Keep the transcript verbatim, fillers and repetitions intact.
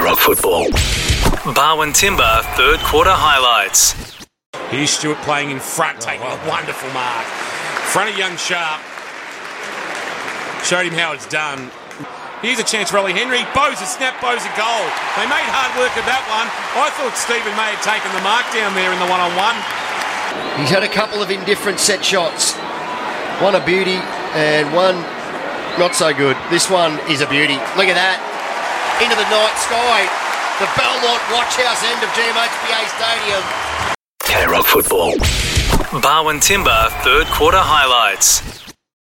K-Rock Football. Barwon Timber third quarter highlights. Here's Stewart playing in front, taking a wonderful mark. Front of young Sharp. Showed him how it's done. Here's a chance for Ollie Henry. Bowes a snap, Bowes a goal. They made hard work of that one. I thought Stephen May had taken the mark down there in the one-on-one. He's had a couple of indifferent set shots. One a beauty and one not so good. This one is a beauty. Look at that. Into the night sky. The Belmont Watchhouse end of G M H B A Stadium. K-Rock Football. Barwon Timber third quarter highlights.